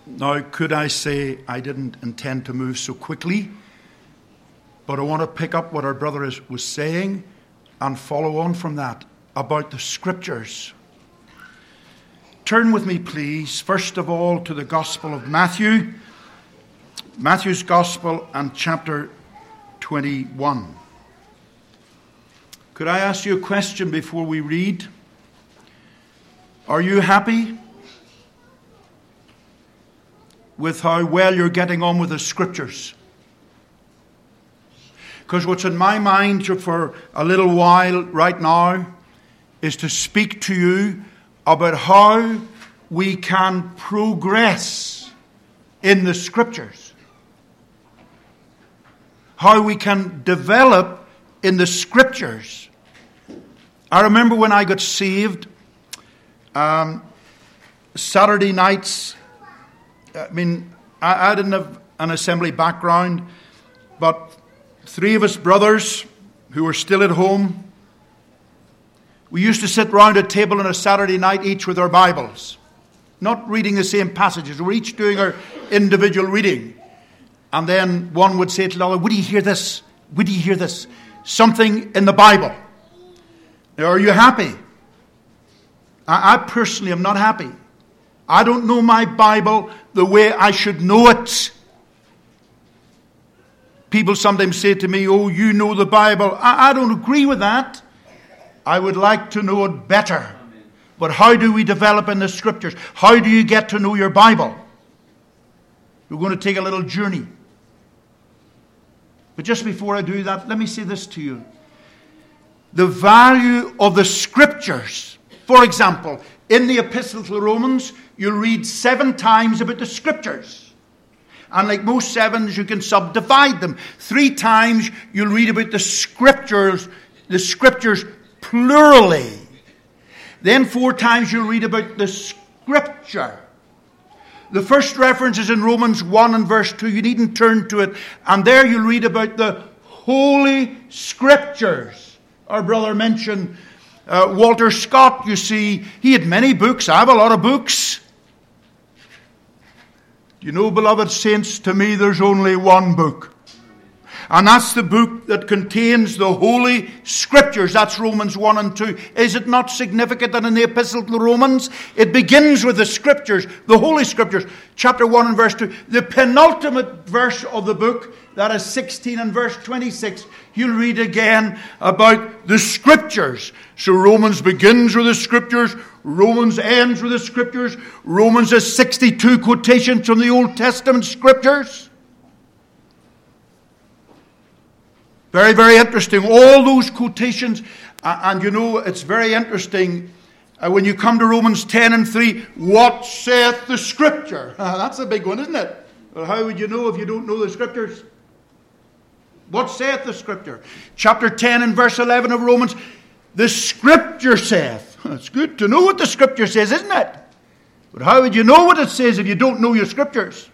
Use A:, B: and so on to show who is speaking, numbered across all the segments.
A: Now, could I say I didn't intend to move so quickly, but I want to pick up what our brother was saying and follow on from that about the Scriptures. Turn with me, please, first of all, to the Gospel of Matthew, Matthew's Gospel and chapter 21. Could I ask you a question before we read? Are you happy with how well you're getting on with the Scriptures? Because what's in my mind for a little while right now is to speak to you about how we can progress in the Scriptures. How we can develop in the Scriptures. I remember when I got saved, Saturday nights, I didn't have an assembly background, but three of us brothers who were still at home, we used to sit round a table on a Saturday night, each with our Bibles, not reading the same passages. We were each doing our individual reading. And then one would say to the other, would you hear this? Would you hear this? Something in the Bible. Now, are you happy? I personally am not happy. I don't know my Bible the way I should know it. People sometimes say to me, oh, you know the Bible. I don't agree with that. I would like to know it better. But how do we develop in the Scriptures? How do you get to know your Bible? We're going to take a little journey. But just before I do that, let me say this to you. The value of the Scriptures. For example, in the Epistle to the Romans, you'll read 7 times about the Scriptures. And like most sevens, you can subdivide them. 3 times you'll read about the Scriptures plurally. Then 4 times you'll read about the Scripture. The first reference is in Romans 1 and verse 2. You needn't turn to it. And there you'll read about the Holy Scriptures. Our brother mentioned Walter Scott, you see. He had many books. I have a lot of books. You know, beloved saints, to me there's only one book. And that's the book that contains the Holy Scriptures. That's Romans 1 and 2. Is it not significant that in the Epistle to the Romans, it begins with the Scriptures, the Holy Scriptures, chapter 1 and verse 2. The penultimate verse of the book, that is 16 and verse 26, you'll read again about the Scriptures. So Romans begins with the Scriptures, Romans ends with the Scriptures, Romans has 62 quotations from the Old Testament Scriptures. Very, very interesting. All those quotations, and you know, it's very interesting when you come to Romans 10 and 3, what saith the Scripture? That's a big one, isn't it? Well, how would you know if you don't know the Scriptures? What saith the Scripture? Chapter 10 and verse 11 of Romans, the Scripture saith. It's good to know what the Scripture says, isn't it? But how would you know what it says if you don't know your Scriptures?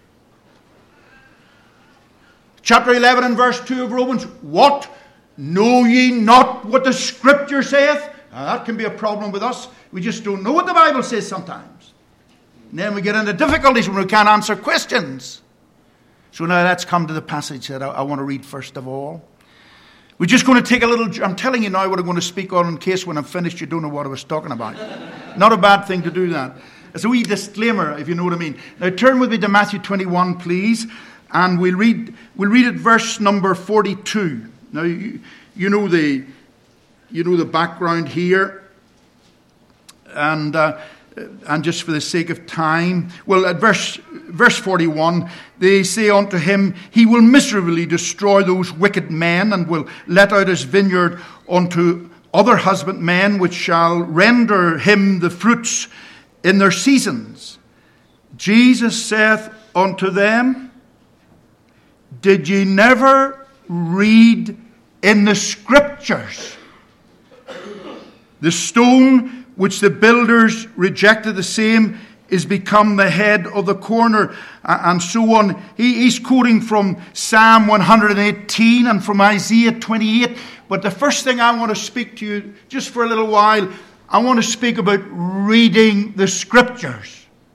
A: Chapter 11 and verse 2 of Romans, what? Know ye not what the Scripture saith? Now, that can be a problem with us. We just don't know what the Bible says sometimes. And then we get into difficulties when we can't answer questions. So now let's come to the passage that I want to read first of all. We're just going to take a little... I'm telling you now what I'm going to speak on in case when I'm finished you don't know what I was talking about. Not a bad thing to do that. It's a wee disclaimer, if you know what I mean. Now turn with me to Matthew 21, please. And we'll read at verse number 42. Now you know the background here, and just for the sake of time, well, at verse 41, they say unto him, he will miserably destroy those wicked men, and will let out his vineyard unto other husbandmen, which shall render him the fruits in their seasons. Jesus saith unto them, did ye never read in the Scriptures? The stone which the builders rejected, the same is become the head of the corner, and so on. He's quoting from Psalm 118 and from Isaiah 28. But the first thing I want to speak to you, just for a little while, I want to speak about reading the Scriptures.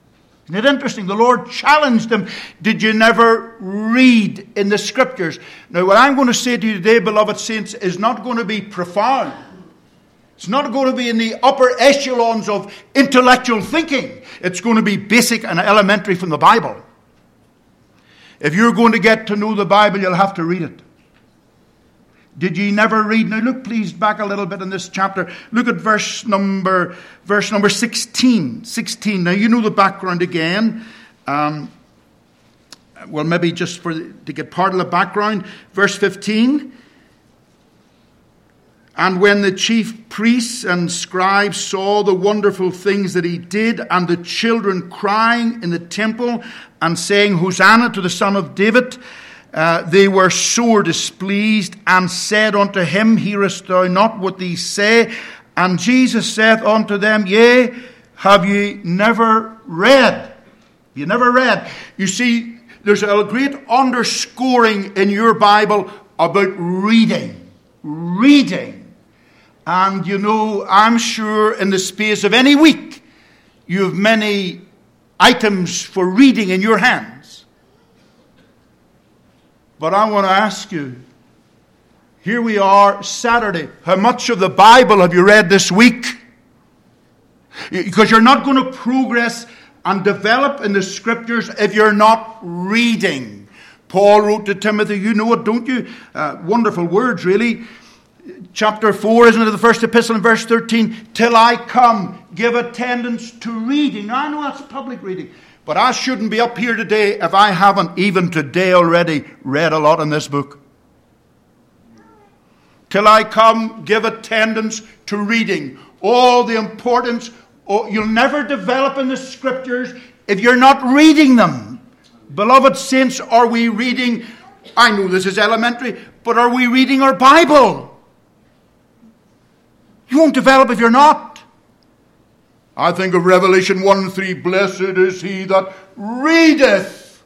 A: Isn't it interesting? The Lord challenged them. Did you never read in the Scriptures? Now, what I'm going to say to you today, beloved saints, is not going to be profound. It's not going to be in the upper echelons of intellectual thinking. It's going to be basic and elementary from the Bible. If you're going to get to know the Bible, you'll have to read it. Did ye never read? Now look please back a little bit in this chapter. Look at verse number 16. 16. Now you know the background again. Well, maybe just to get part of the background. Verse 15. And when the chief priests and scribes saw the wonderful things that he did, and the children crying in the temple and saying, Hosanna to the Son of David, they were sore displeased, and said unto him, Hearest thou not what these say? And Jesus saith unto them, Yea, have ye never read? You never read. You see, there's a great underscoring in your Bible about reading. Reading. And you know, I'm sure in the space of any week, you have many items for reading in your hands. But I want to ask you, here we are, Saturday. How much of the Bible have you read this week? Because you're not going to progress and develop in the Scriptures if you're not reading. Paul wrote to Timothy, you know it, don't you? Wonderful words, really. Chapter 4, isn't it, the first epistle in verse 13? Till I come, give attendance to reading. Now, I know that's public reading. But I shouldn't be up here today if I haven't even today already read a lot in this book. Till I come, give attendance to reading. All the importance. You'll never develop in the Scriptures if you're not reading them. Beloved saints, are we reading? I know this is elementary, but are we reading our Bible? You won't develop if you're not. I think of Revelation 1:3. Blessed is he that readeth,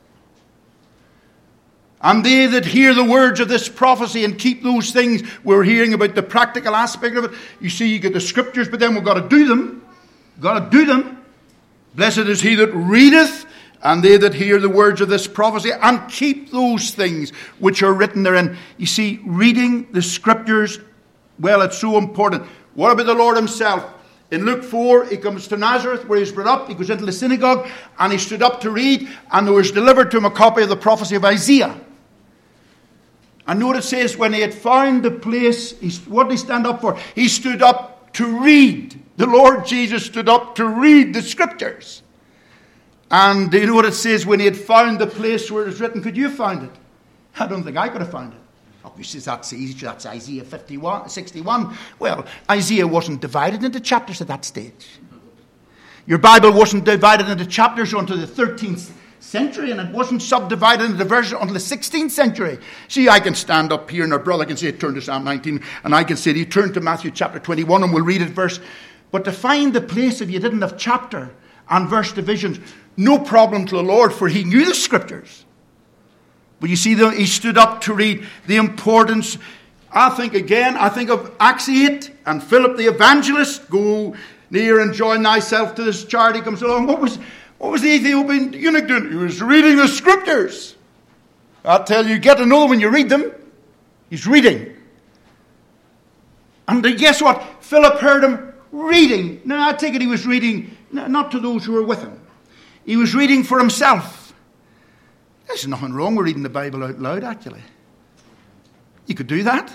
A: and they that hear the words of this prophecy and keep those things. We're hearing about the practical aspect of it. You see, you get the Scriptures, but then we've got to do them. We've got to do them. Blessed is he that readeth, and they that hear the words of this prophecy and keep those things which are written therein. You see, reading the Scriptures, well, it's so important. What about the Lord himself? In Luke 4, he comes to Nazareth where he's brought up. He goes into the synagogue and he stood up to read, and there was delivered to him a copy of the prophecy of Isaiah. And note it says, when he had found the place, what did he stand up for? He stood up to read. The Lord Jesus stood up to read the Scriptures. And you know what it says? When he had found the place where it was written, could you have found it? I don't think I could have found it. Obviously, that's easy. That's Isaiah 61. Well, Isaiah wasn't divided into chapters at that stage. Your Bible wasn't divided into chapters until the 13th century, and it wasn't subdivided into verses until the 16th century. See, I can stand up here, and our brother can say, turn to Psalm 19, and I can say, you turn to Matthew chapter 21, and we'll read it verse. But to find the place, if you didn't have chapter and verse divisions, no problem to the Lord, for he knew the Scriptures. But you see, he stood up to read the importance. I think of Acts 8 and Philip the evangelist. Go near and join thyself to this charity comes along. What was the Ethiopian eunuch doing? He was reading the Scriptures. I tell you, get to know them when you read them. He's reading. And guess what? Philip heard him reading. Now, I take it he was reading not to those who were with him. He was reading for himself. There's nothing wrong with reading the Bible out loud, actually. You could do that.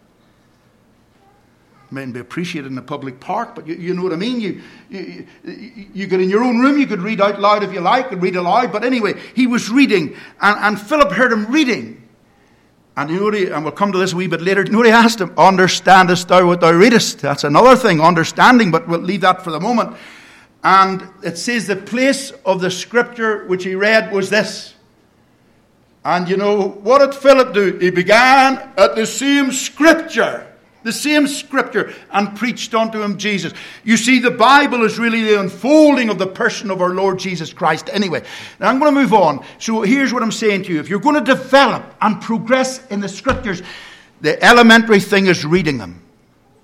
A: It mightn't be appreciated in a public park, but you know what I mean. You could, in your own room, you could read out loud if you like, and read aloud. But anyway, he was reading, and Philip heard him reading. And you know, and we'll come to this a wee bit later. You know what he asked him? Understandest thou what thou readest? That's another thing, understanding, but we'll leave that for the moment. And it says the place of the Scripture which he read was this. And you know, what did Philip do? He began at the same Scripture, and preached unto him Jesus. You see, the Bible is really the unfolding of the person of our Lord Jesus Christ. Anyway, now I'm going to move on. So here's what I'm saying to you. If you're going to develop and progress in the Scriptures, the elementary thing is reading them.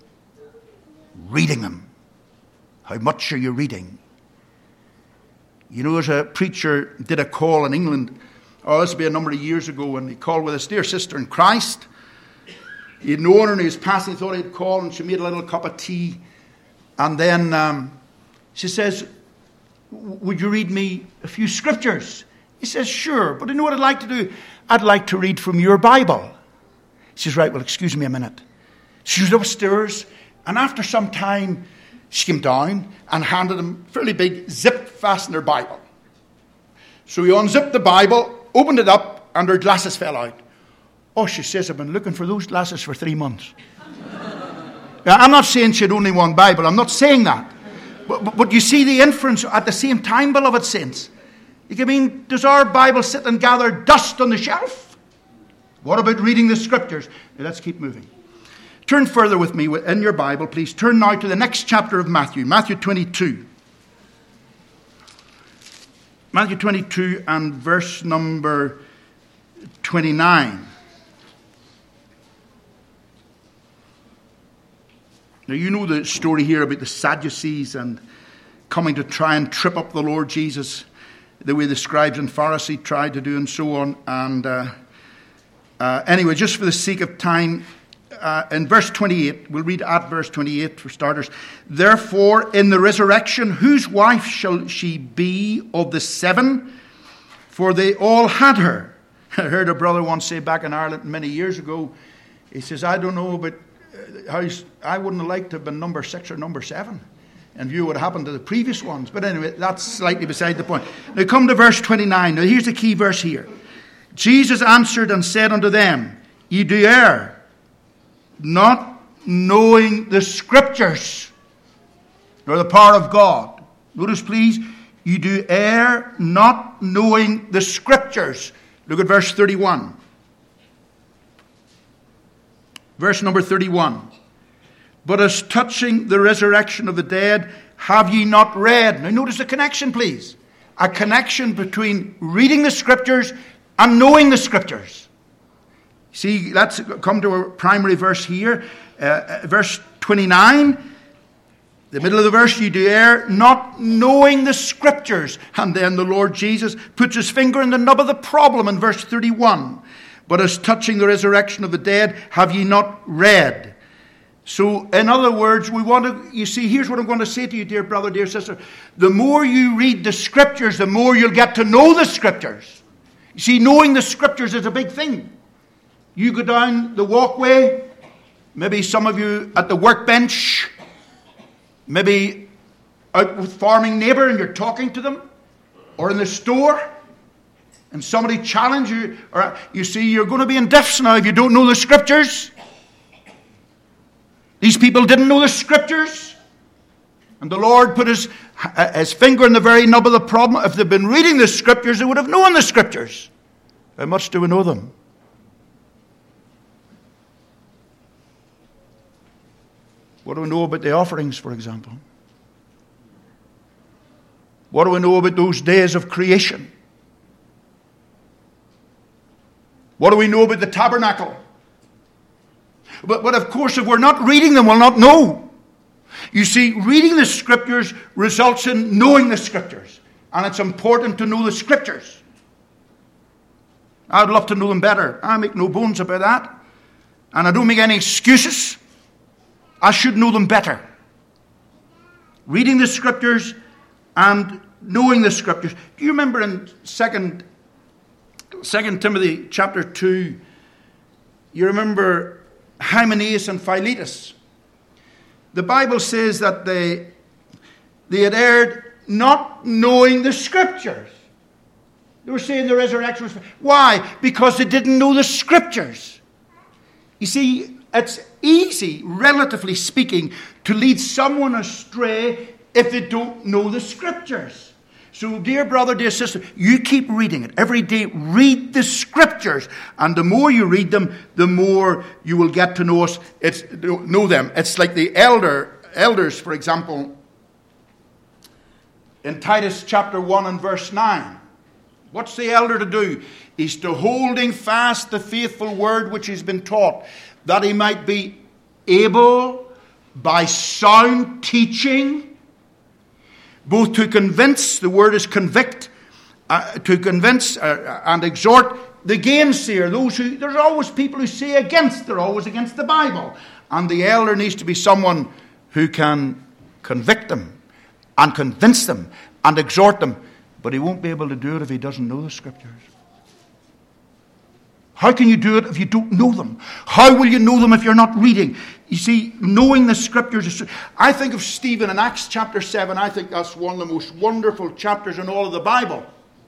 A: Reading them. How much are you reading? You know, as a preacher did a call in England, this would be a number of years ago, and he called with his dear sister in Christ. He'd known her and he was passing, he thought he'd call, and she made a little cup of tea. And then she says, would you read me a few scriptures? He says, sure, but you know what I'd like to do? I'd like to read from your Bible. She says, right, well, excuse me a minute. She was upstairs, and after some time, she came down and handed him a fairly big zip-fastener Bible. So he unzipped the Bible, opened it up, and her glasses fell out. Oh, she says, I've been looking for those glasses for 3 months. Now, I'm not saying she had only one Bible. I'm not saying that. But you see the inference at the same time, beloved saints. I mean, does our Bible sit and gather dust on the shelf? What about reading the scriptures? Now, let's keep moving. Turn further with me in your Bible, please. Turn now to the next chapter of Matthew, Matthew 22. Matthew 22 and verse number 29. Now, you know the story here about the Sadducees and coming to try and trip up the Lord Jesus, the way the scribes and Pharisees tried to do, and so on. And anyway, just for the sake of time, in verse 28, we'll read at verse 28 for starters. Therefore, in the resurrection, whose wife shall she be of the 7? For they all had her. I heard a brother once say back in Ireland many years ago, he says, I don't know, but I wouldn't have liked to have been number 6 or number 7 in view of what happened to the previous ones. But anyway, that's slightly beside the point. Now come to verse 29. Now here's the key verse here. Jesus answered and said unto them, Ye do err, not knowing the scriptures, nor the power of God. Notice please, you do err, not knowing the scriptures. Look at verse 31. Verse number 31. But as touching the resurrection of the dead, have ye not read? Now notice the connection, please. A connection between reading the scriptures and knowing the scriptures. See, let's come to our primary verse here. Verse 29. The middle of the verse, ye do err, not knowing the scriptures. And then the Lord Jesus puts his finger in the nub of the problem in verse 31. But as touching the resurrection of the dead, have ye not read? So, in other words, you see, here's what I'm going to say to you, dear brother, dear sister. The more you read the scriptures, the more you'll get to know the scriptures. You see, knowing the scriptures is a big thing. You go down the walkway, maybe some of you at the workbench, maybe out with farming neighbour and you're talking to them, or in the store, and somebody challenge you, or you see, you're going to be in diffs now if you don't know the scriptures. These people didn't know the scriptures, and the Lord put his finger in the very nub of the problem. If they'd been reading the scriptures, they would have known the scriptures. How much do we know them? What do we know about the offerings, for example? What do we know about those days of creation? What do we know about the tabernacle? But of course, if we're not reading them, we'll not know. You see, reading the scriptures results in knowing the scriptures. And it's important to know the scriptures. I'd love to know them better. I make no bones about that. And I don't make any excuses. I should know them better. Reading the scriptures and knowing the scriptures. Do you remember in 2 Timothy chapter 2, you remember Hymenaeus and Philetus? The Bible says that they had erred not knowing the scriptures. They were saying the resurrection was... Why? Because they didn't know the scriptures. You see, it's easy, relatively speaking, to lead someone astray if they don't know the scriptures. So, dear brother, dear sister, you keep reading it. Every day, read the scriptures. And the more you read them, the more you will get to know them. It's like the elders, for example, in Titus chapter 1 and verse 9. What's the elder to do? He's to holding fast the faithful word which has been taught, that he might be able by sound teaching both to convince, the word is convict, to convince and exhort the gainsayer, there's always people who say against, they're always against the Bible. And the elder needs to be someone who can convict them and convince them and exhort them. But he won't be able to do it if he doesn't know the Scriptures. How can you do it if you don't know them? How will you know them if you're not reading? You see, knowing the Scriptures. I think of Stephen in Acts chapter 7. I think that's one of the most wonderful chapters in all of the Bible.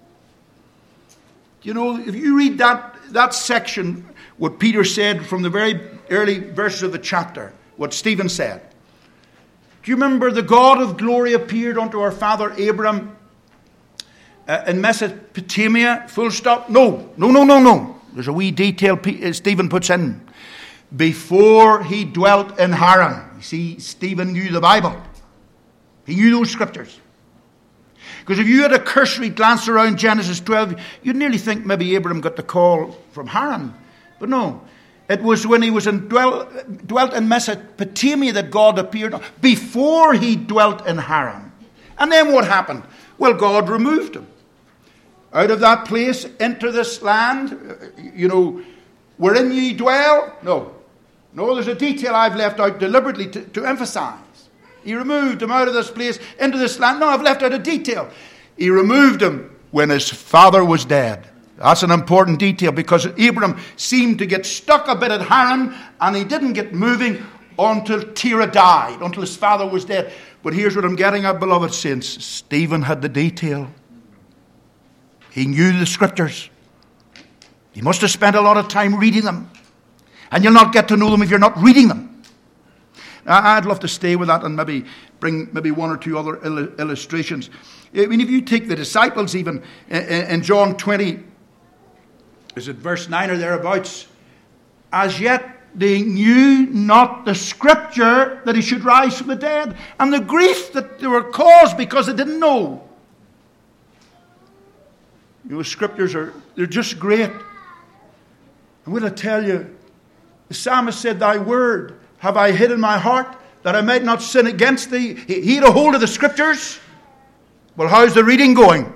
A: You know, if you read that section, what Peter said from the very early verses of the chapter, what Stephen said. Do you remember the God of glory appeared unto our father Abraham in Mesopotamia? Full stop. No. There's a wee detail Stephen puts in. Before he dwelt in Haran. You see, Stephen knew the Bible. He knew those Scriptures. Because if you had a cursory glance around Genesis 12, you'd nearly think maybe Abraham got the call from Haran. But no. It was when he was dwelt in Mesopotamia that God appeared. Before he dwelt in Haran. And then what happened? Well, God removed him. Out of that place into this land, wherein ye dwell. No, there's a detail I've left out deliberately to emphasize. He removed him out of this place into this land. No, I've left out a detail. He removed him when his father was dead. That's an important detail because Abraham seemed to get stuck a bit at Haran and he didn't get moving until Terah died, until his father was dead. But here's what I'm getting at, beloved saints. Stephen had the detail. He knew the Scriptures. He must have spent a lot of time reading them. And you'll not get to know them if you're not reading them. I'd love to stay with that and maybe bring one or two other illustrations. I mean, if you take the disciples even in John 20, is it verse 9 or thereabouts? As yet they knew not the Scripture that he should rise from the dead. And the grief that they were caused because they didn't know. You know, Scriptures they're just great. And will I tell you, the psalmist said, thy word have I hid in my heart, that I might not sin against thee. He had a hold of the Scriptures. Well, how's the reading going?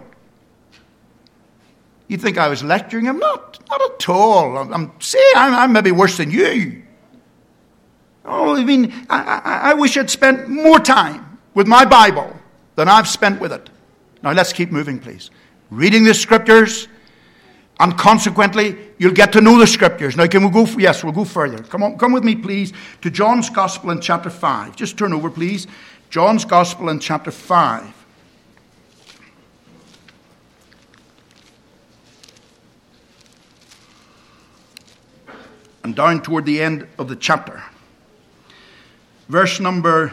A: You think I was lecturing him? Not at all. I'm saying I'm maybe worse than you. Oh, I mean, I wish I'd spent more time with my Bible than I've spent with it. Now let's keep moving, please. Reading the Scriptures, and consequently, you'll get to know the Scriptures. Now, can we go? Yes, we'll go further. Come with me, please, to John's Gospel in chapter 5. Just turn over, please. John's Gospel in chapter 5. And down toward the end of the chapter. Verse number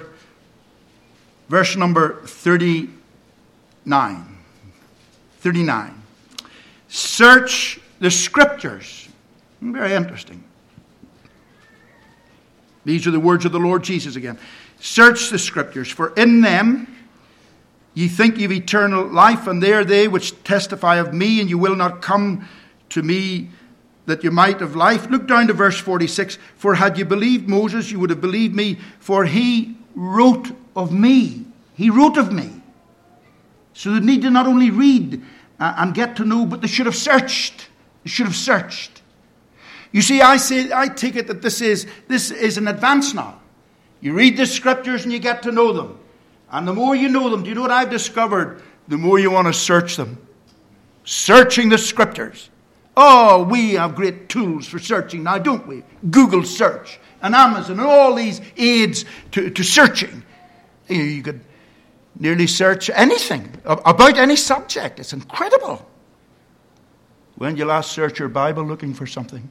A: 39. 39. Search the Scriptures. Very interesting. These are the words of the Lord Jesus again. Search the Scriptures, for in them ye think ye have eternal life, and they are they which testify of me, and you will not come to me that you might have life. Look down to verse 46. For had you believed Moses, you would have believed me, for he wrote of me. He wrote of me. So they need to not only read and get to know, but they should have searched. They should have searched. You see, I take it that this is an advance now. You read the Scriptures and you get to know them. And the more you know them, do you know what I've discovered? The more you want to search them. Searching the Scriptures. Oh, we have great tools for searching now, don't we? Google search and Amazon and all these aids to searching. You could nearly search anything about any subject. It's incredible. When did you last search your Bible looking for something?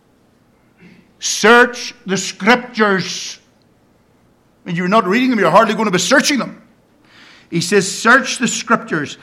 A: Search the Scriptures. When you're not reading them, you're hardly going to be searching them. He says, search the Scriptures.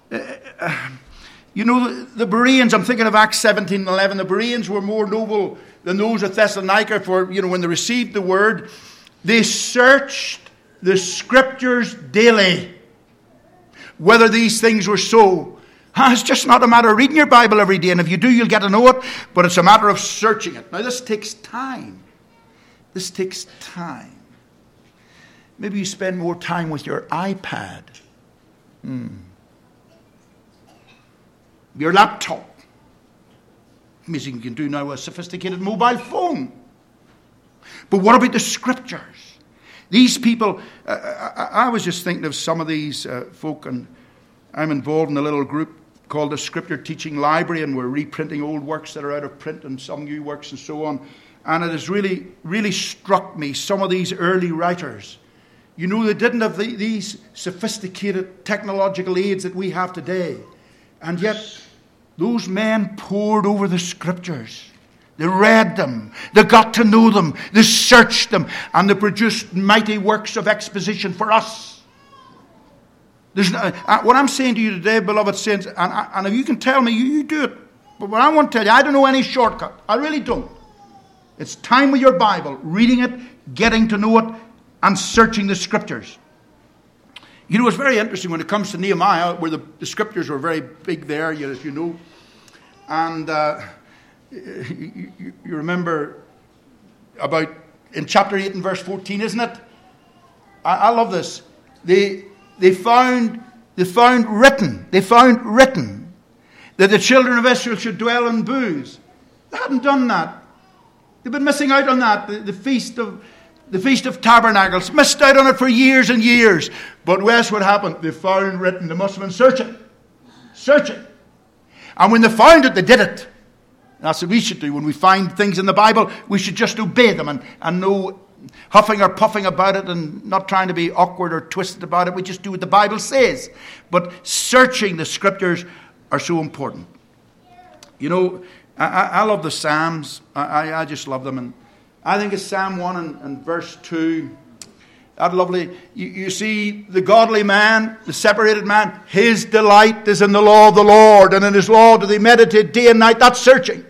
A: You know, the Bereans, I'm thinking of Acts 17:11. The Bereans were more noble than those of Thessalonica, for, when they received the word, they searched the Scriptures daily, whether these things were so. It's just not a matter of reading your Bible every day, and if you do, you'll get to know it, but it's a matter of searching it. Now, this takes time. This takes time. Maybe you spend more time with your iPad Your laptop. Amazing you can do now with a sophisticated mobile phone. But what about the Scriptures? These people, I was just thinking of some of these folk, and I'm involved in a little group called the Scripture Teaching Library, and we're reprinting old works that are out of print and some new works and so on. And it has really, really struck me, some of these early writers. You know, they didn't have these sophisticated technological aids that we have today. And yet, those men pored over the Scriptures. They read them. They got to know them. They searched them. And they produced mighty works of exposition for us. What I'm saying to you today, beloved saints, and if you can tell me, you do it. But what I want to tell you, I don't know any shortcut. I really don't. It's time with your Bible, reading it, getting to know it, and searching the Scriptures. You know, it's very interesting when it comes to Nehemiah, where the Scriptures were very big there, as you know. And you remember about in chapter 8 and verse 14, isn't it? I love this. They found written that the children of Israel should dwell in booths. They hadn't done that. They've been missing out on that. The Feast of Tabernacles, missed out on it for years and years. But guess what happened? They found written. They must have been searching. And when they found it, they did it. That's what we should do. When we find things in the Bible, we should just obey them and no huffing or puffing about it and not trying to be awkward or twisted about it. We just do what the Bible says. But searching the Scriptures are so important. You know, I love the Psalms. I just love them. And I think it's Psalm 1 and verse 2. That lovely. You see, the godly man, the separated man, his delight is in the law of the Lord, and in his law do they meditate day and night. That's searching.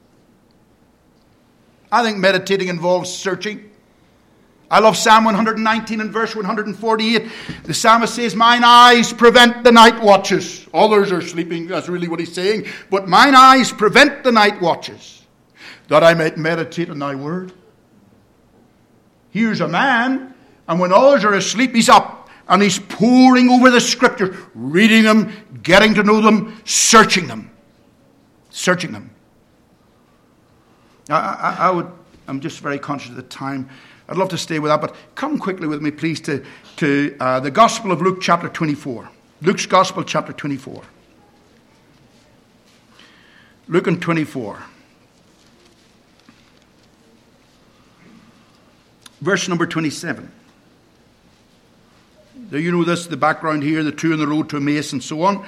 A: I think meditating involves searching. I love Psalm 119 and verse 148. The psalmist says, mine eyes prevent the night watches. Others are sleeping. That's really what he's saying. But mine eyes prevent the night watches, that I might meditate on thy word. Here's a man, and when others are asleep, he's up, and he's poring over the Scriptures, reading them, getting to know them, searching them. I'm just very conscious of the time. I'd love to stay with that, but come quickly with me, please, to the Gospel of Luke, chapter 24. Luke's Gospel, chapter 24. Luke and 24. Verse number 27. Now you know this, the background here, the two on the road to Emmaus and so on.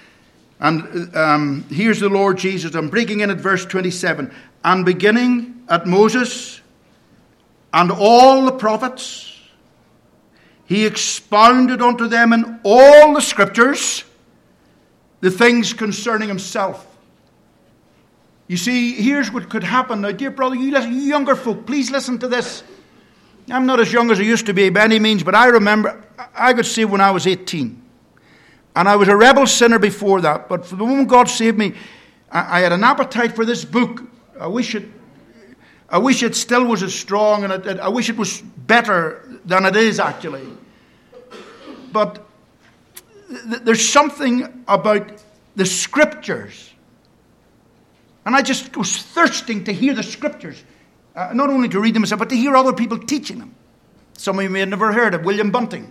A: And here's the Lord Jesus. I'm breaking in at verse 27. And beginning at Moses and all the prophets, he expounded unto them in all the Scriptures the things concerning himself. You see, here's what could happen. Now, dear brother, you younger folk, please listen to this. I'm not as young as I used to be by any means, but I remember I got saved when I was 18. And I was a rebel sinner before that. But for the moment God saved me, I had an appetite for this book. I wish it still was as strong, and I wish it was better than it is actually. But there's something about the Scriptures. And I just was thirsting to hear the Scriptures. Not only to read them myself, but to hear other people teaching them. Some of you may have never heard of William Bunting.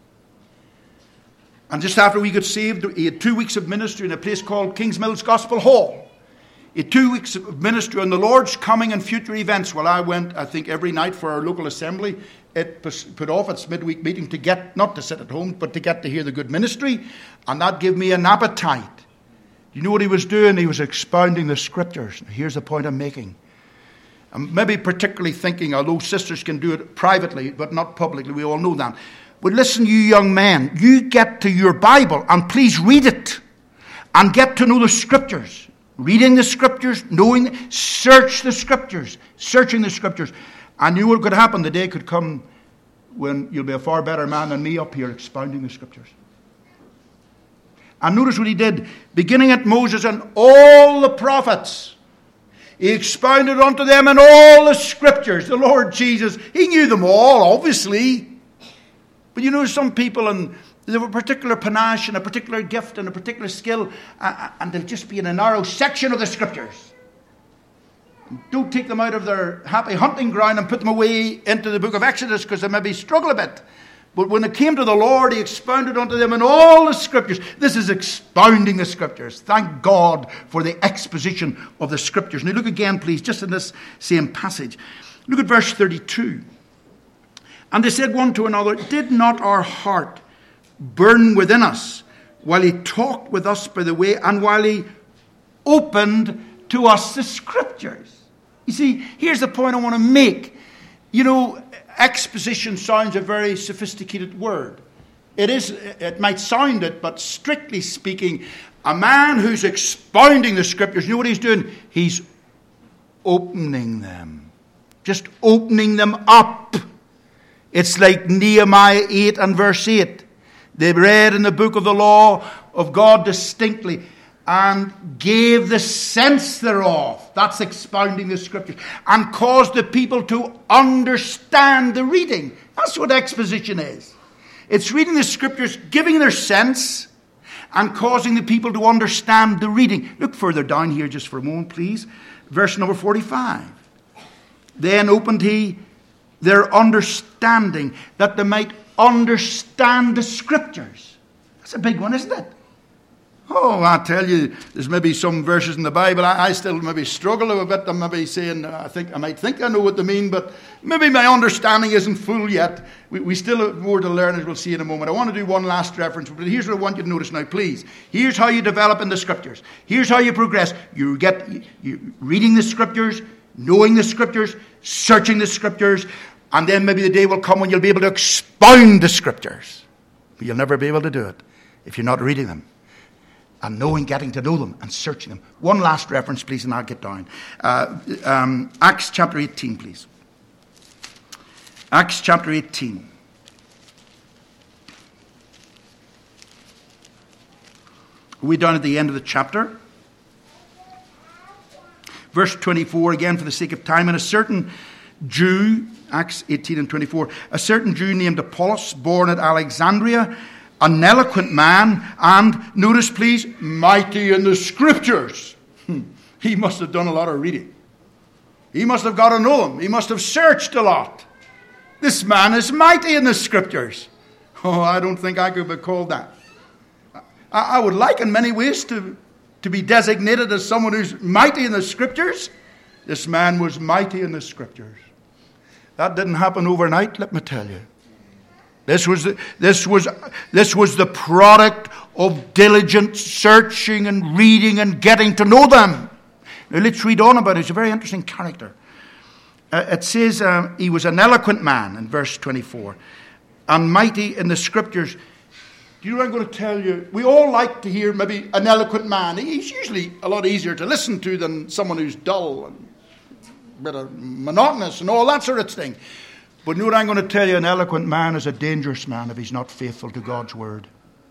A: And just after we got saved, he had 2 weeks of ministry in a place called Kings Mills Gospel Hall. He had 2 weeks of ministry on the Lord's coming and future events. Well, I went, I think, every night for our local assembly. It put off its midweek meeting to get, not to sit at home, but to get to hear the good ministry. And that gave me an appetite. You know what he was doing? He was expounding the Scriptures. Here's the point I'm making. I'm maybe particularly thinking, although sisters can do it privately, but not publicly, we all know that. But listen, you young men, you get to your Bible and please read it and get to know the Scriptures. Reading the Scriptures, search the Scriptures, searching the Scriptures. And you know what could happen? The day could come when you'll be a far better man than me up here expounding the Scriptures. And notice what he did, beginning at Moses and all the prophets. He expounded unto them in all the Scriptures. The Lord Jesus, he knew them all, obviously. But you know, some people, and They have a particular panache and a particular gift and a particular skill, and they'll just be in a narrow section of the Scriptures. Don't take them out of their happy hunting ground and put them away into the book of Exodus, because they maybe struggle a bit. But when it came to the Lord, he expounded unto them in all the Scriptures. This is expounding the Scriptures. Thank God for the exposition of the Scriptures. Now look again, please, just in this same passage. Look at verse 32. And they said one to another, did not our heart burn within us while he talked with us by the way, and while he opened to us the Scriptures? You see, here's the point I want to make. You know, exposition sounds a very sophisticated word. It might sound it, but strictly speaking, a man who's expounding the Scriptures, you know what he's doing? He's opening them. Just opening them up. It's like Nehemiah 8 and verse 8. They read in the book of the law of God distinctly and gave the sense thereof. That's expounding the Scriptures. And caused the people to understand the reading. That's what exposition is. It's reading the Scriptures, giving their sense, and causing the people to understand the reading. Look further down here just for a moment, please. Verse number 45. Then opened he their understanding, that they might understand the Scriptures. That's a big one, isn't it? Oh, I tell you, there's maybe some verses in the Bible I still maybe struggle a bit. I'm maybe saying, I might think I know what they mean, but maybe my understanding isn't full yet. We still have more to learn, as we'll see in a moment. I want to do one last reference, but here's what I want you to notice now, please. Here's how you develop in the Scriptures. Here's how you progress. You reading the Scriptures, knowing the Scriptures, searching the Scriptures, and then maybe the day will come when you'll be able to expound the Scriptures. But you'll never be able to do it if you're not reading them and getting to know them and searching them. One last reference, please, and I'll get down. Acts chapter 18, please. Acts chapter 18. Are we down at the end of the chapter? Verse 24, again for the sake of time. And a certain Jew, Acts 18 and 24, a certain Jew named Apollos, born at Alexandria, an eloquent man, and, notice please, mighty in the Scriptures. He must have done a lot of reading. He must have got to know them. He must have searched a lot. This man is mighty in the Scriptures. Oh, I don't think I could be called that. I would like in many ways to be designated as someone who's mighty in the Scriptures. This man was mighty in the Scriptures. That didn't happen overnight, let me tell you. This was the product of diligent searching and reading and getting to know them. Now let's read on about it. He's a very interesting character. It says he was an eloquent man in verse 24, and mighty in the Scriptures. Do you know what I'm going to tell you? We all like to hear maybe an eloquent man. He's usually a lot easier to listen to than someone who's dull and a bit monotonous and all that sort of thing. But you know what I'm going to tell you? An eloquent man is a dangerous man if he's not faithful to God's Word.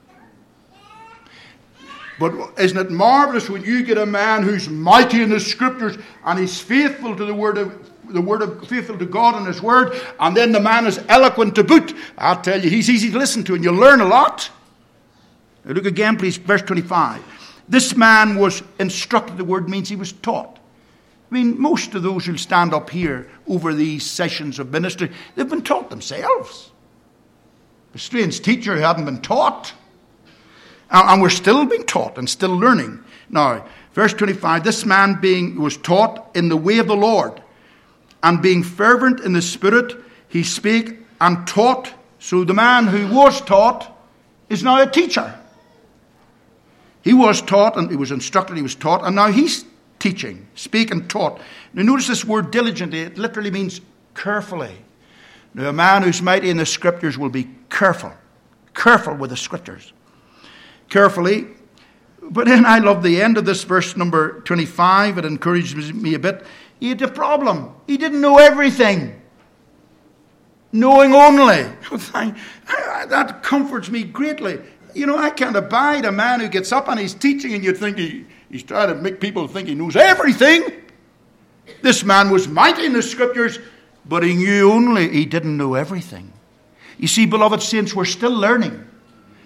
A: But isn't it marvelous when you get a man who's mighty in the Scriptures and he's faithful to faithful to God and His Word, and then the man is eloquent to boot? I'll tell you, he's easy to listen to, and you'll learn a lot. Now look again, please, verse 25. This man was instructed. The word means he was taught. I mean, most of those who'll stand up here over these sessions of ministry, they've been taught themselves. A strange teacher who hadn't been taught. And we're still being taught and still learning. Now, verse 25, this man was taught in the way of the Lord, and being fervent in the Spirit, he spake and taught. So the man who was taught is now a teacher. He was taught, and he was instructed, he was taught, and now he's teaching, speak and taught. Now notice this word diligently. It literally means carefully. Now a man who's mighty in the Scriptures will be careful with the Scriptures. Carefully. But then I love the end of this verse number 25. It encourages me a bit. He had a problem. He didn't know everything. Knowing only. That comforts me greatly. You know, I can't abide a man who gets up and he's teaching and you think he's trying to make people think he knows everything. This man was mighty in the Scriptures, but he knew only. He didn't know everything. You see, beloved saints, we're still learning.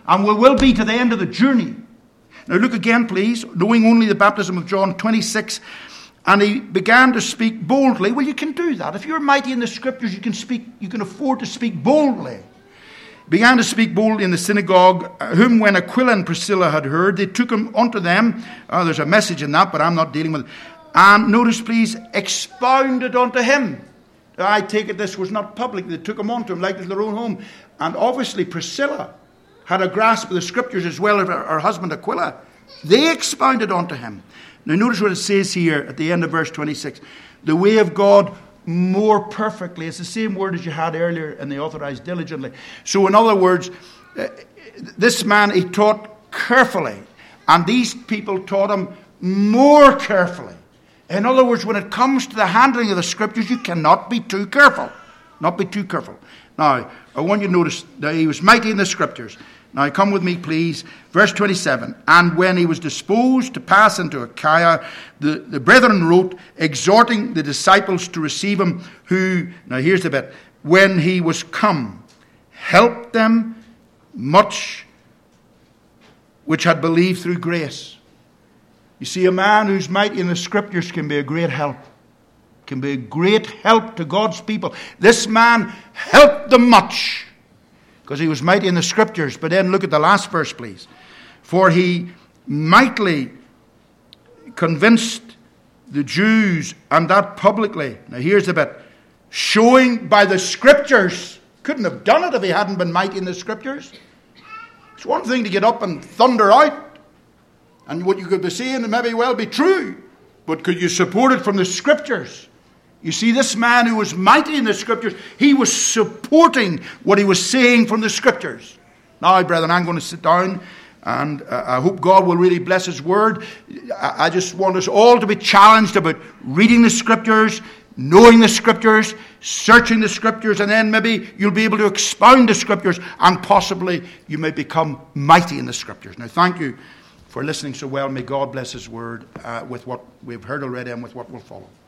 A: And we will be to the end of the journey. Now look again, please. Knowing only the baptism of John 26. And he began to speak boldly. Well, you can do that. If you're mighty in the Scriptures, you can speak. You can afford to speak boldly. Began to speak boldly in the synagogue, whom when Aquila and Priscilla had heard, they took him unto them. There's a message in that, but I'm not dealing with it. And notice, please, expounded unto him. I take it this was not public. They took him unto him like it was their own home. And obviously Priscilla had a grasp of the Scriptures as well as her husband Aquila. They expounded unto him. Now notice what it says here at the end of verse 26. The way of God more perfectly. It's the same word as you had earlier in the authorized diligently. So in other words, this man, he taught carefully. And these people taught him more carefully. In other words, when it comes to the handling of the Scriptures, you cannot be too careful. Not be too careful. Now, I want you to notice that he was mighty in the Scriptures. Now, come with me, please. Verse 27. And when he was disposed to pass into Achaia, the brethren wrote, exhorting the disciples to receive him, who, now here's the bit, when he was come, helped them much which had believed through grace. You see, a man who's mighty in the Scriptures can be a great help. Can be a great help to God's people. This man helped them much because he was mighty in the Scriptures. But then look at the last verse, please. For he mightily convinced the Jews, and that publicly. Now here's the bit. Showing by the Scriptures. Couldn't have done it if he hadn't been mighty in the Scriptures. It's one thing to get up and thunder out, and what you could be saying may well be true. But could you support it from the Scriptures? You see, this man who was mighty in the Scriptures, he was supporting what he was saying from the Scriptures. Now, brethren, I'm going to sit down, and I hope God will really bless His Word. I just want us all to be challenged about reading the Scriptures, knowing the Scriptures, searching the Scriptures, and then maybe you'll be able to expound the Scriptures, and possibly you may become mighty in the Scriptures. Now, thank you for listening so well. May God bless His Word with what we've heard already and with what will follow.